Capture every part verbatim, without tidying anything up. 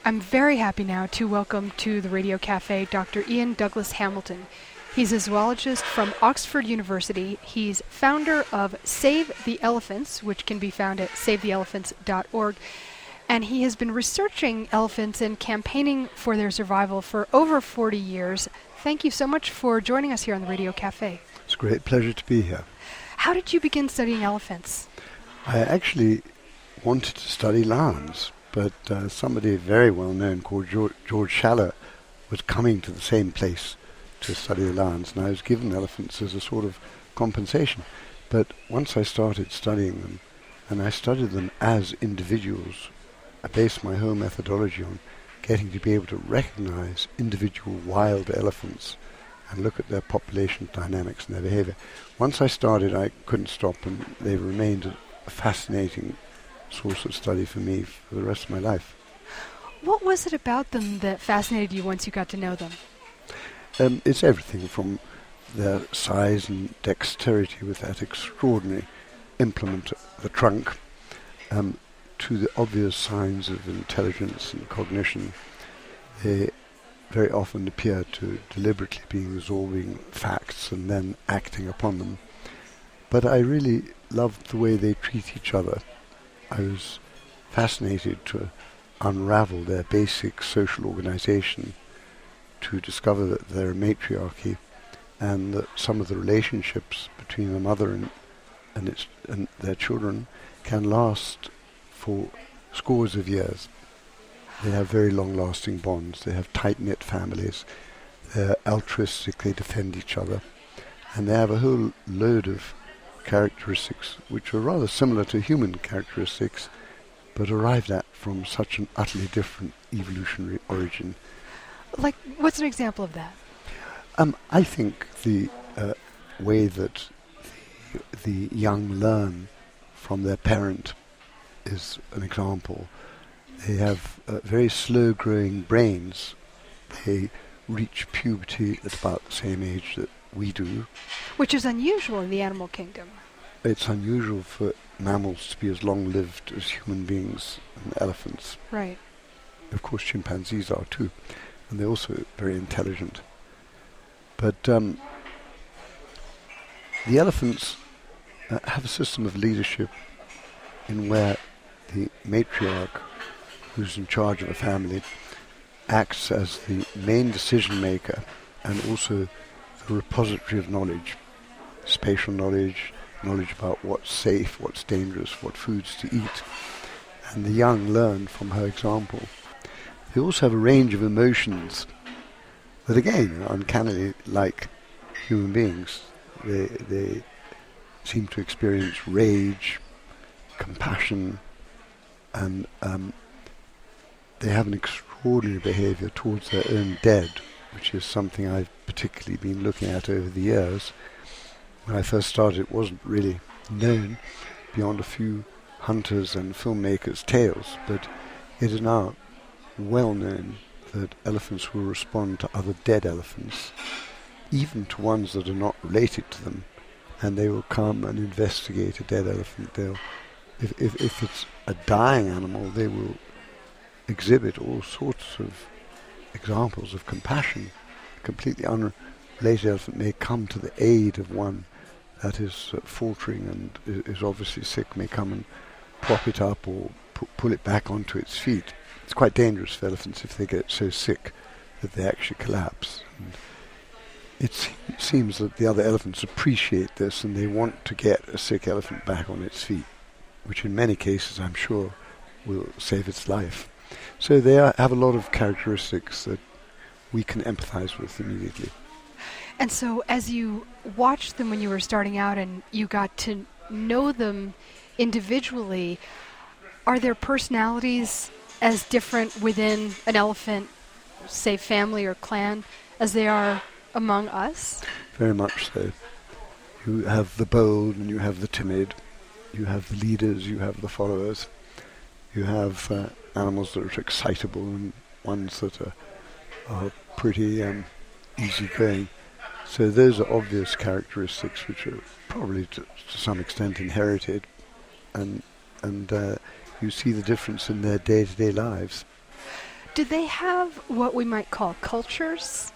I'm very happy now to welcome to the Radio Cafe Doctor Ian Douglas Hamilton. He's a zoologist from Oxford University. He's founder of Save the Elephants, which can be found at save the elephants dot org. And he has been researching elephants and campaigning for their survival for over forty years. Thank you so much for joining us here on the Radio Cafe. It's a great pleasure to be here. How did you begin studying elephants? I actually wanted to study lions, but uh, somebody very well known called George, George Schaller was coming to the same place to study the lions, and I was given elephants as a sort of compensation. But once I started studying them, and I studied them as individuals, I based my whole methodology on getting to be able to recognize individual wild elephants and look at their population dynamics and their behavior. Once I started, I couldn't stop, and they remained a, a fascinating source of study for me for the rest of my life. What was it about them that fascinated you once you got to know them? Um, it's everything from their size and dexterity with that extraordinary implement, the trunk, um, to the obvious signs of intelligence and cognition. They very often appear to deliberately be absorbing facts and then acting upon them. But I really loved the way they treat each other. I was fascinated to unravel their basic social organization, to discover that they're a matriarchy, and that some of the relationships between the mother and and, its, and their children can last for scores of years. They have very long-lasting bonds. They have tight-knit families. They're altruistic. They defend each other, and they have a whole load of characteristics which are rather similar to human characteristics, but arrived at from such an utterly different evolutionary origin. Like, what's an example of that? Um, I think the uh, way that the, the young learn from their parent is an example. They have uh, very slow-growing brains. They reach puberty at about the same age that we do. Which is unusual in the animal kingdom. It's unusual for mammals to be as long-lived as human beings and elephants. Right. Of course, chimpanzees are too. And they're also very intelligent. But um, the elephants uh, have a system of leadership in where the matriarch, who's in charge of a family, acts as the main decision maker and also the repository of knowledge, spatial knowledge, knowledge about what's safe, what's dangerous, what foods to eat. And the young learn from her example. They also have a range of emotions that, again, are uncannily like human beings. They, they seem to experience rage, compassion, and um, they have an extraordinary behavior towards their own dead, which is something I've particularly been looking at over the years. When I first started, it wasn't really known beyond a few hunters' and filmmakers' tales, but it is now well known that elephants will respond to other dead elephants, even to ones that are not related to them, and they will come and investigate a dead elephant. They'll, if, if, if it's a dying animal, they will exhibit all sorts of examples of compassion. A completely unrelated elephant may come to the aid of one that is uh, faltering and is, is obviously sick, may come and prop it up or pu- pull it back onto its feet. It's quite dangerous for elephants if they get so sick that they actually collapse. And it se- seems that the other elephants appreciate this and they want to get a sick elephant back on its feet, which in many cases I'm sure will save its life. So they are, have a lot of characteristics that we can empathize with immediately. And so as you watched them when you were starting out and you got to know them individually, are their personalities as different within an elephant, say family or clan, as they are among us? Very much so. You have the bold and you have the timid. You have the leaders, you have the followers. You have uh, animals that are excitable and ones that are, are pretty um, easygoing. So those are obvious characteristics which are probably to, to some extent inherited, and and uh, you see the difference in their day-to-day lives. Do they have what we might call cultures?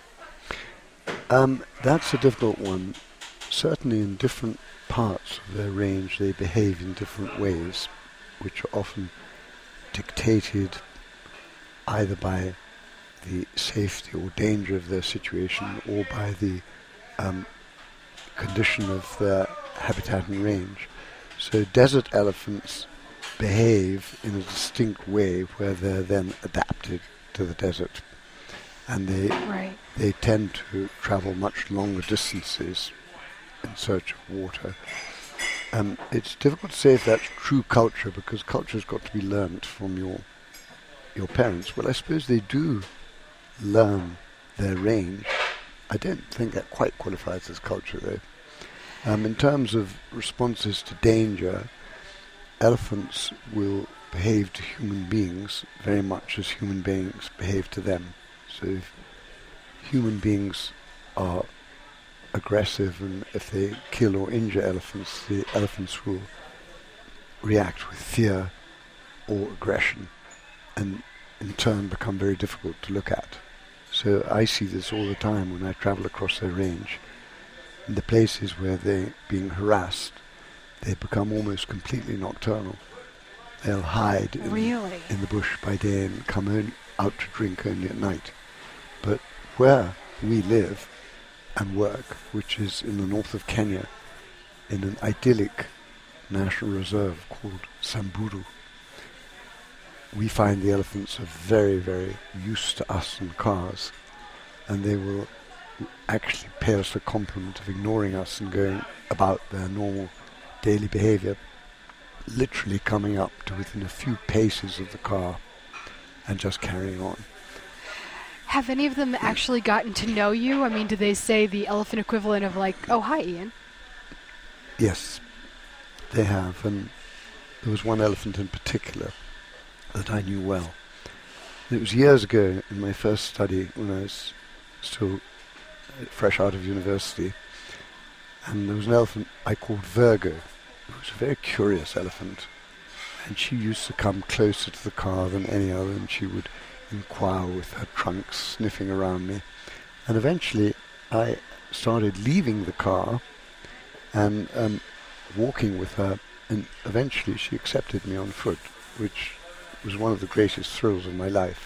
Um, that's a difficult one. Certainly in different parts of their range they behave in different ways, which are often dictated either by the safety or danger of their situation or by the um, condition of their habitat and range. So desert elephants behave in a distinct way where they're then adapted to the desert, and they Right. they tend to travel much longer distances in search of water. Um, it's difficult to say if that's true culture, because culture's got to be learnt from your your parents. Well, I suppose they do learn their range. I don't think that quite qualifies as culture, though. Um, in terms of responses to danger, elephants will behave to human beings very much as human beings behave to them. So if human beings are aggressive and if they kill or injure elephants, the elephants will react with fear or aggression and in turn become very difficult to look at. So I see this all the time when I travel across their range. In the places where they're being harassed, they become almost completely nocturnal. They'll hide in, Really? in the bush by day and come on, out to drink only at night. But where we live and work, which is in the north of Kenya, in an idyllic national reserve called Samburu, we find the elephants are very, very used to us and cars, and they will actually pay us the compliment of ignoring us and going about their normal daily behavior, literally coming up to within a few paces of the car and just carrying on. Have any of them actually gotten to know you? I mean, do they say the elephant equivalent of like, oh, hi, Ian? Yes, they have, and there was one elephant in particular that I knew well. And it was years ago in my first study when I was still fresh out of university, and there was an elephant I called Virgo. It was a very curious elephant, and she used to come closer to the car than any other, and she would inquire with her trunk, sniffing around me. And eventually I started leaving the car and um, walking with her, and eventually she accepted me on foot, which was one of the greatest thrills of my life.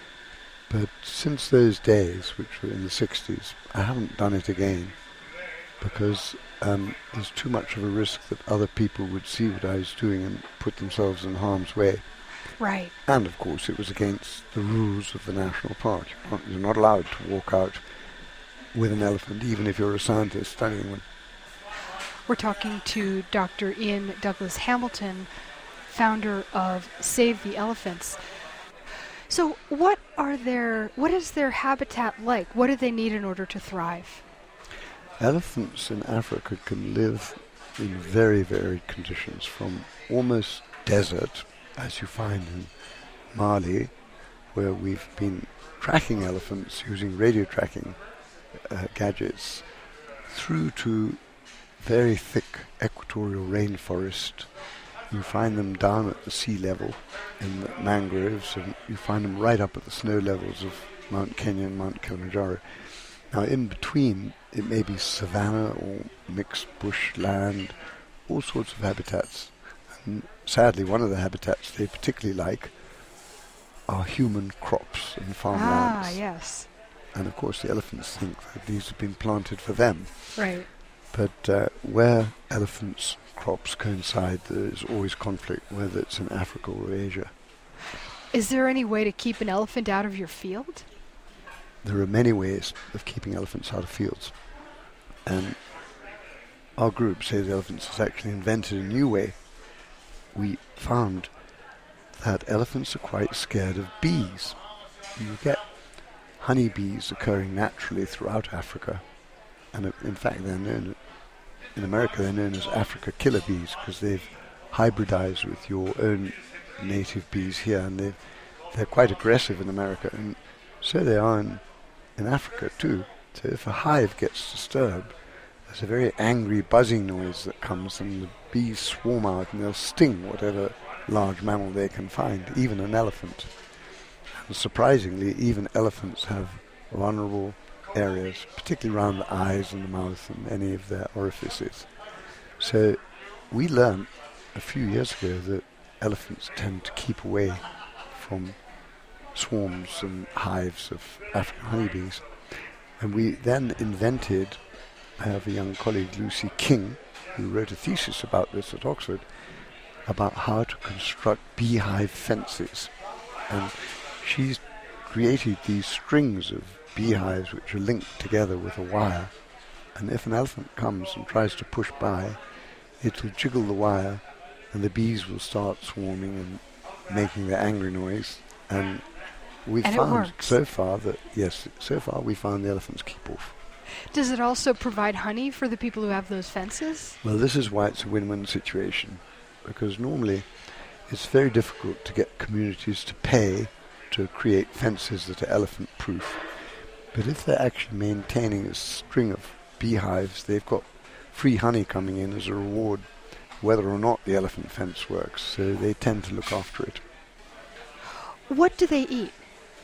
But since those days, which were in the sixties, I haven't done it again, because um, there's too much of a risk that other people would see what I was doing and put themselves in harm's way. Right. And of course it was against the rules of the national park. You're not, you're not allowed to walk out with an elephant, even if you're a scientist studying one. We're talking to Doctor Ian Douglas Hamilton, founder of Save the Elephants. So what are their, what is their habitat like? What do they need in order to thrive? Elephants in Africa can live in very varied conditions, from almost desert, as you find in Mali, where we've been tracking elephants using radio tracking uh, gadgets, through to very thick equatorial rainforest. You find them down at the sea level in the mangroves, and you find them right up at the snow levels of Mount Kenya and Mount Kilimanjaro. Now in between, it may be savanna or mixed bush land, all sorts of habitats. And sadly, one of the habitats they particularly like are human crops and farmlands. Ah, yes. And of course the elephants think that these have been planted for them. Right. But uh, where elephants' crops coincide, there is always conflict, whether it's in Africa or Asia. Is there any way to keep an elephant out of your field? There are many ways of keeping elephants out of fields. And our group, Save the Elephants, has actually invented a new way. We found that elephants are quite scared of bees. You get honeybees occurring naturally throughout Africa. And uh, in fact, they're known, in America, they're known as Africa killer bees, because they've hybridized with your own native bees here, and they've, they're quite aggressive in America, and so they are in, in Africa too. So if a hive gets disturbed, there's a very angry buzzing noise that comes, and the bees swarm out and they'll sting whatever large mammal they can find, even an elephant. And surprisingly, even elephants have vulnerable areas, particularly around the eyes and the mouth and any of their orifices. So we learned a few years ago that elephants tend to keep away from swarms and hives of African honeybees. And we then invented, I have a young colleague, Lucy King, who wrote a thesis about this at Oxford, about how to construct beehive fences. And she's created these strings of beehives which are linked together with a wire. And if an elephant comes and tries to push by, it will jiggle the wire and the bees will start swarming and making their angry noise. And we and found so far that, yes, so far we found the elephants keep off. Does it also provide honey for the people who have those fences? Well, this is why it's a win-win situation, because normally it's very difficult to get communities to pay to create fences that are elephant-proof. But if they're actually maintaining a string of beehives, they've got free honey coming in as a reward, whether or not the elephant fence works, so they tend to look after it. What do they eat?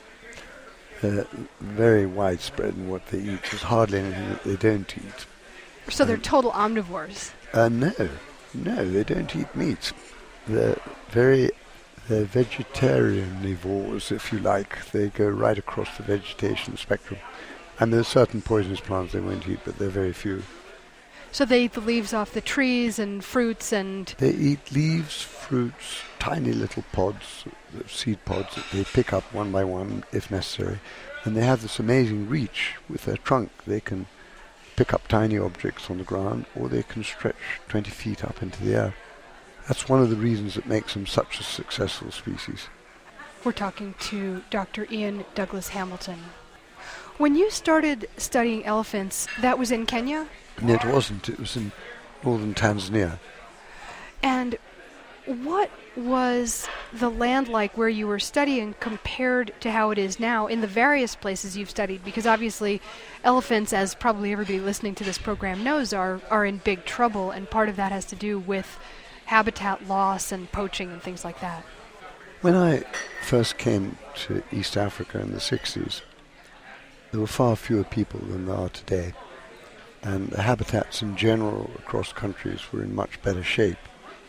Uh, very widespread in what they eat. There's hardly anything that they don't eat. So they're um, total omnivores? Uh, no, no, they don't eat meat. They're very, they're vegetarianivores, if you like. They go right across the vegetation spectrum. And there's certain poisonous plants they won't eat, but they're very few. So they eat the leaves off the trees and fruits and... They eat leaves, fruits, tiny little pods, seed pods that they pick up one by one if necessary. And they have this amazing reach with their trunk. They can pick up tiny objects on the ground, or they can stretch twenty feet up into the air. That's one of the reasons that makes them such a successful species. We're talking to Doctor Ian Douglas Hamilton. When you started studying elephants, that was in Kenya? No, it wasn't. It was in northern Tanzania. And what was the land like where you were studying compared to how it is now in the various places you've studied? Because obviously elephants, as probably everybody listening to this program knows, are, are in big trouble, and part of that has to do with habitat loss and poaching and things like that. When I first came to East Africa in the sixties, there were far fewer people than there are today. And the habitats in general across countries were in much better shape.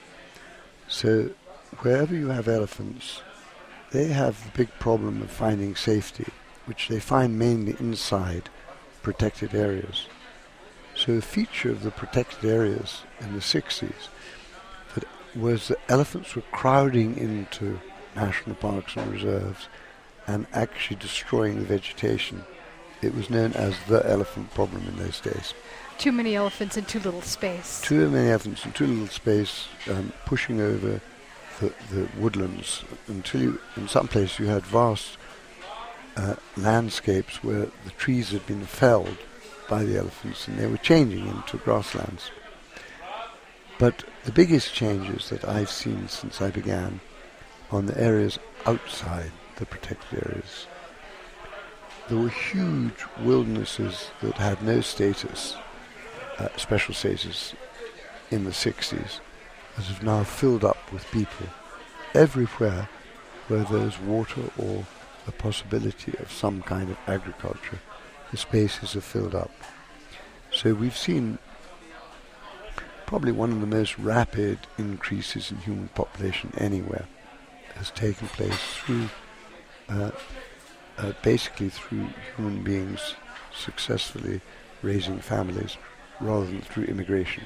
So wherever you have elephants, they have the big problem of finding safety, which they find mainly inside protected areas. So a feature of the protected areas in the sixties that was that elephants were crowding into national parks and reserves and actually destroying the vegetation. It was known as the elephant problem in those days. Too many elephants in too little space. Too many elephants in too little space, um, pushing over the, the woodlands until you, in some places you had vast uh, landscapes where the trees had been felled by the elephants and they were changing into grasslands. But the biggest changes that I've seen since I began are in the areas outside the protected areas. There were huge wildernesses that had no status, uh, special status, in the sixties, that have now filled up with people. Everywhere where there's water or the possibility of some kind of agriculture, the spaces are filled up. So we've seen probably one of the most rapid increases in human population anywhere has taken place through uh, Uh, basically through human beings successfully raising families rather than through immigration.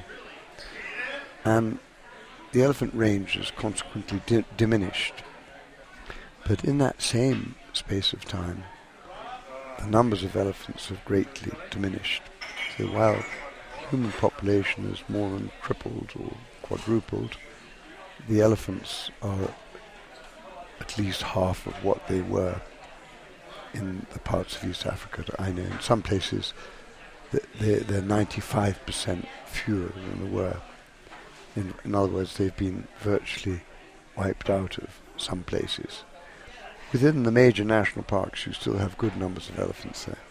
And the elephant range is consequently di- diminished. But in that same space of time, the numbers of elephants have greatly diminished. So while human population has more than tripled or quadrupled, the elephants are at least half of what they were in the parts of East Africa that I know. In some places, they're, they're ninety-five percent fewer than there were. In, in other words, they've been virtually wiped out of some places. Within the major national parks, you still have good numbers of elephants there.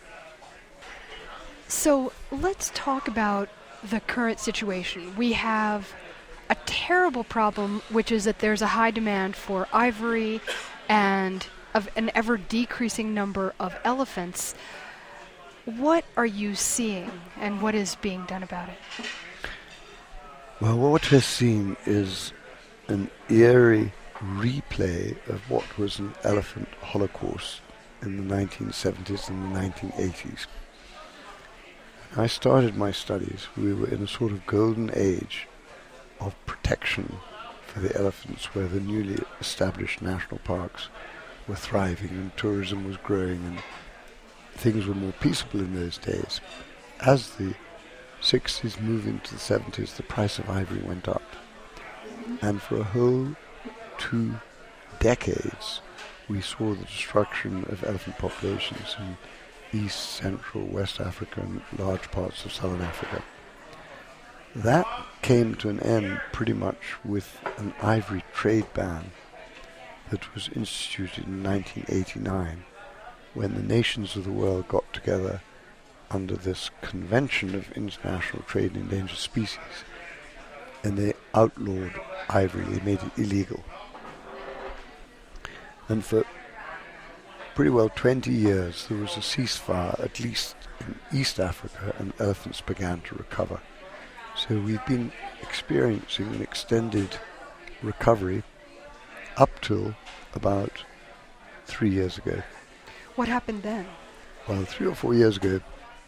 So let's talk about the current situation. We have a terrible problem, which is that there's a high demand for ivory and of an ever decreasing number of elephants. What are you seeing, and what is being done about it? Well, what we're seeing is an eerie replay of what was an elephant holocaust in the nineteen seventies and the nineteen eighties. When I started my studies, we were in a sort of golden age of protection for the elephants, where the newly established national parks were thriving and tourism was growing and things were more peaceable in those days. As the sixties moved into the seventies, the price of ivory went up. And for a whole two decades, we saw the destruction of elephant populations in East, Central, West Africa and large parts of Southern Africa. That came to an end pretty much with an ivory trade ban that was instituted in nineteen eighty-nine, when the nations of the world got together under this Convention of International Trade in Endangered Species, and they outlawed ivory. They made it illegal. And for pretty well twenty years there was a ceasefire, at least in East Africa, and elephants began to recover. So we've been experiencing an extended recovery up till about three years ago. What happened then? Well, three or four years ago,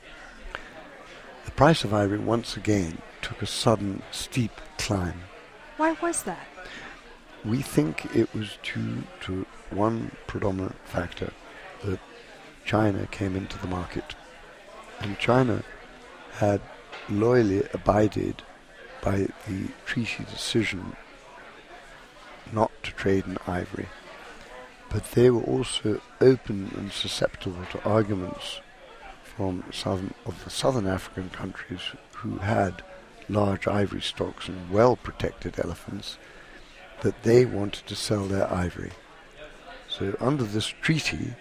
the price of ivory once again took a sudden steep climb. Why was that? We think it was due to one predominant factor, that China came into the market. And China had loyally abided by the treaty decision not to trade in ivory. But they were also open and susceptible to arguments from southern, of the southern African countries who had large ivory stocks and well-protected elephants, that they wanted to sell their ivory. So under this treaty,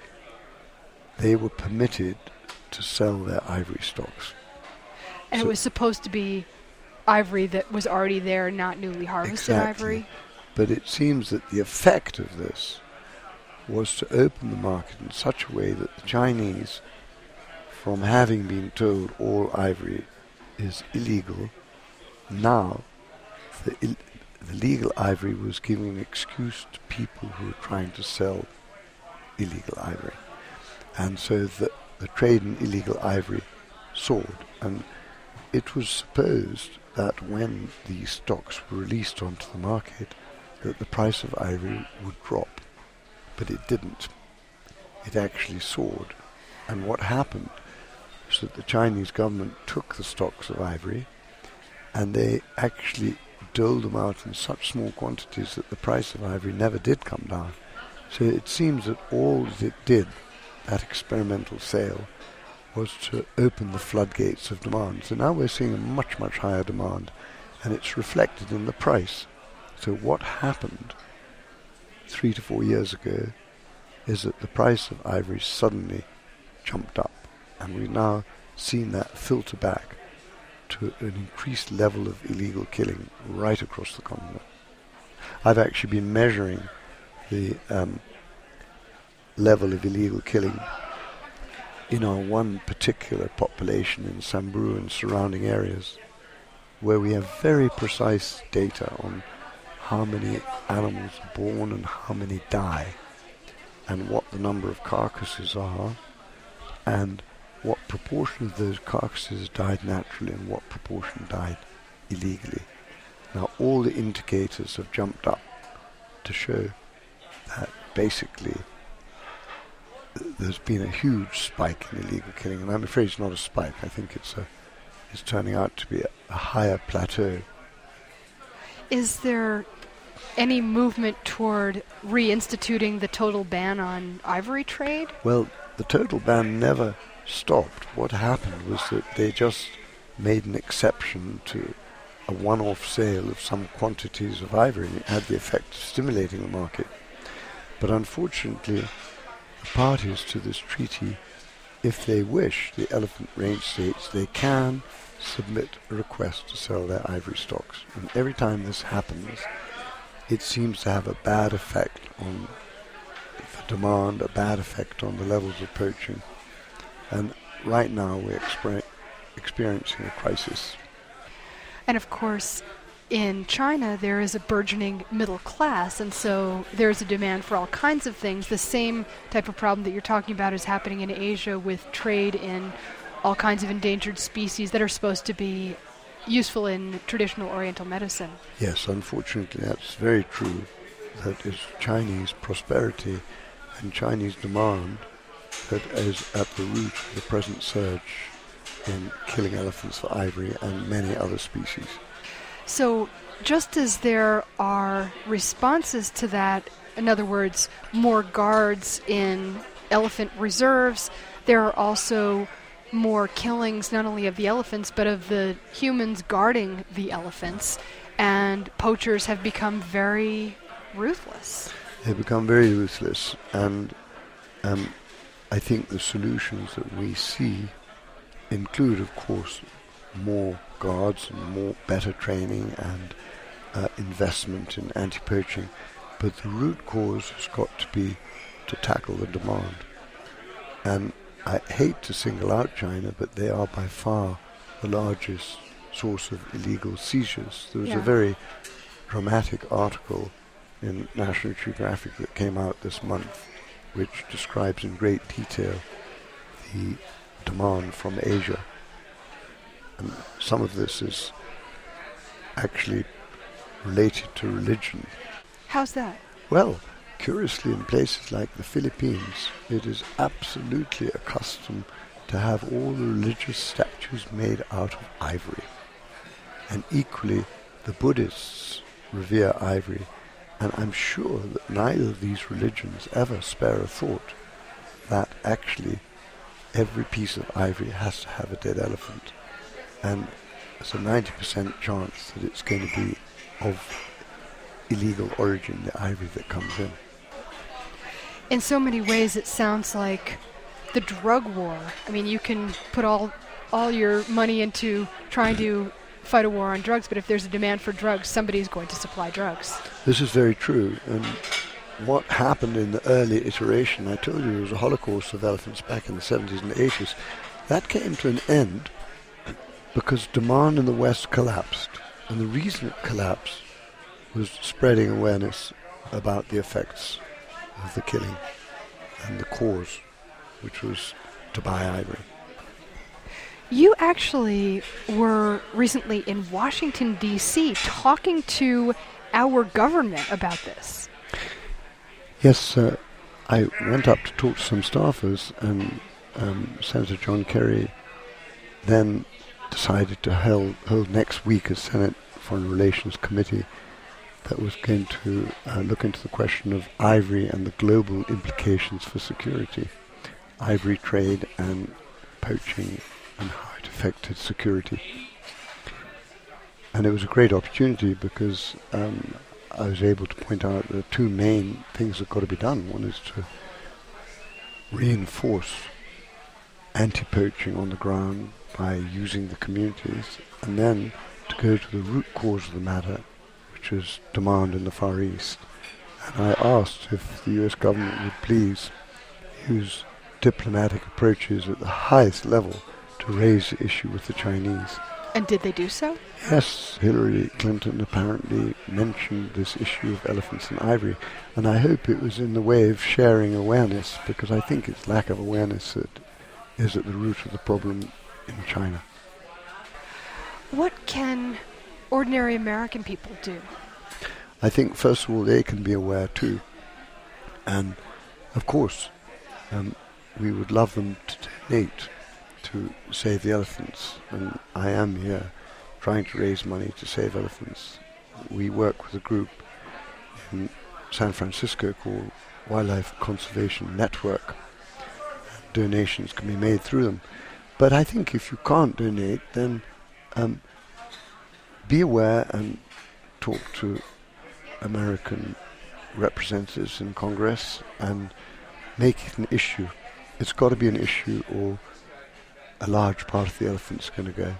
they were permitted to sell their ivory stocks. And so it was supposed to be ivory that was already there, not newly harvested exactly. ivory? But it seems that the effect of this was to open the market in such a way that the Chinese, from having been told all ivory is illegal, now the, il- the legal ivory was giving an excuse to people who were trying to sell illegal ivory. And so the, the trade in illegal ivory soared. And it was supposed that when these stocks were released onto the market, that the price of ivory would drop. But it didn't. It actually soared. And what happened was that the Chinese government took the stocks of ivory and they actually doled them out in such small quantities that the price of ivory never did come down. So it seems that all that it did, that experimental sale, was to open the floodgates of demand. So now we're seeing a much, much higher demand, and it's reflected in the price. So what happened three to four years ago is that the price of ivory suddenly jumped up, and we've now seen that filter back to an increased level of illegal killing right across the continent. I've actually been measuring the um, level of illegal killing in our one particular population in Samburu and surrounding areas, where we have very precise data on how many animals are born and how many die, and what the number of carcasses are, and what proportion of those carcasses died naturally and what proportion died illegally. Now all the indicators have jumped up to show that basically th- there's been a huge spike in illegal killing, and I'm afraid it's not a spike. I think it's a it's turning out to be a, a higher plateau. Is there any movement toward reinstituting the total ban on ivory trade? Well, the total ban never stopped. What happened was that they just made an exception to a one-off sale of some quantities of ivory, and it had the effect of stimulating the market. But unfortunately, the parties to this treaty, if they wish, the elephant range states, they can submit a request to sell their ivory stocks. And every time this happens, it seems to have a bad effect on the demand a bad effect on the levels of poaching. And right now we're exper- experiencing a crisis. And of course, in China, there is a burgeoning middle class, and so there's a demand for all kinds of things. The same type of problem that you're talking about is happening in Asia with trade in all kinds of endangered species that are supposed to be useful in traditional Oriental medicine. Yes, unfortunately, that's very true. That is Chinese prosperity and Chinese demand that is at the root of the present surge in killing elephants for ivory and many other species. So just as there are responses to that, in other words, more guards in elephant reserves, there are also more killings not only of the elephants but of the humans guarding the elephants, and poachers have become very ruthless. They become very ruthless, and um, I think the solutions that we see include, of course, more guards and more better training and uh, investment in anti-poaching, but the root cause has got to be to tackle the demand. And I hate to single out China, but they are by far the largest source of illegal seizures. There was yeah. a very dramatic article in National Geographic that came out this month which describes in great detail the demand from Asia. And some of this is actually related to religion. How's that? Well, curiously, in places like the Philippines, it is absolutely accustomed to have all the religious statues made out of ivory. And equally, the Buddhists revere ivory, and I'm sure that neither of these religions ever spare a thought that actually every piece of ivory has to have a dead elephant. And there's a ninety percent chance that it's going to be of illegal origin, the ivory that comes in. In so many ways, it sounds like the drug war. I mean, you can put all all your money into trying to fight a war on drugs, but if there's a demand for drugs, somebody's going to supply drugs. This is very true. And what happened in the early iteration, I told you there was a holocaust of elephants back in the seventies and eighties. That came to an end because demand in the West collapsed. And the reason it collapsed was spreading awareness about the effects of the killing and the cause, which was to buy ivory. You actually were recently in Washington, D C, talking to our government about this. Yes, uh, I went up to talk to some staffers, and um, Senator John Kerry then decided to hold, hold next week a Senate Foreign Relations Committee that was going to uh, look into the question of ivory and the global implications for security, ivory trade and poaching and how it affected security. And it was a great opportunity because um, I was able to point out the two main things that got to be done. One is to reinforce anti-poaching on the ground by using the communities, and then to go to the root cause of the matter, which is demand in the Far East. And I asked if the U S government would please use diplomatic approaches at the highest level to raise the issue with the Chinese. And did they do so? Yes, Hillary Clinton apparently mentioned this issue of elephants and ivory, and I hope it was in the way of sharing awareness, because I think it's lack of awareness that is at the root of the problem in China. What can ordinary American people do? I think, first of all, they can be aware too. And, of course, um, we would love them to donate to save the elephants. And I am here trying to raise money to save elephants. We work with a group in San Francisco called Wildlife Conservation Network. Donations can be made through them. But I think if you can't donate, then um, be aware and talk to American representatives in Congress and make it an issue. It's got to be an issue, or a large part of the elephant's going to go.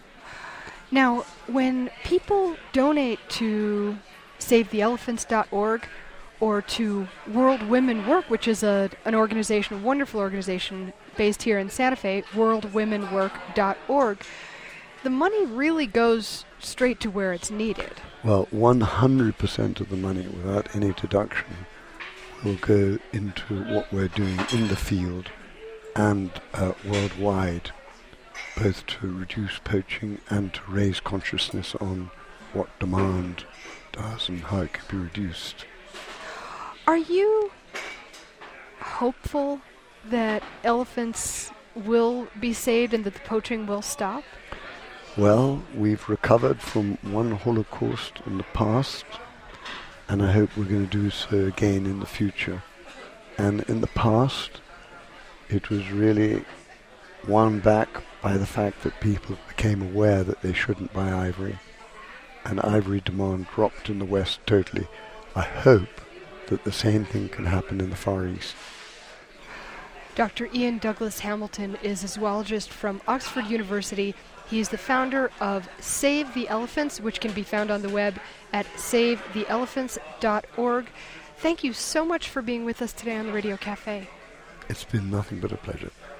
Now, when people donate to save the elephants dot org, or to World Women Work, which is a an organization, a wonderful organization based here in Santa Fe, world women work dot org, the money really goes straight to where it's needed. Well, one hundred percent of the money, without any deduction, will go into what we're doing in the field and uh, worldwide, both to reduce poaching and to raise consciousness on what demand does and how it can be reduced. Are you hopeful that elephants will be saved and that the poaching will stop? Well, we've recovered from one Holocaust in the past, and I hope we're going to do so again in the future. And in the past, it was really won back by the fact that people became aware that they shouldn't buy ivory, and ivory demand dropped in the West totally. I hope that the same thing can happen in the Far East. Doctor Ian Douglas Hamilton is a zoologist from Oxford University. He is the founder of Save the Elephants, which can be found on the web at save the elephants dot org. Thank you so much for being with us today on the Radio Cafe. It's been nothing but a pleasure.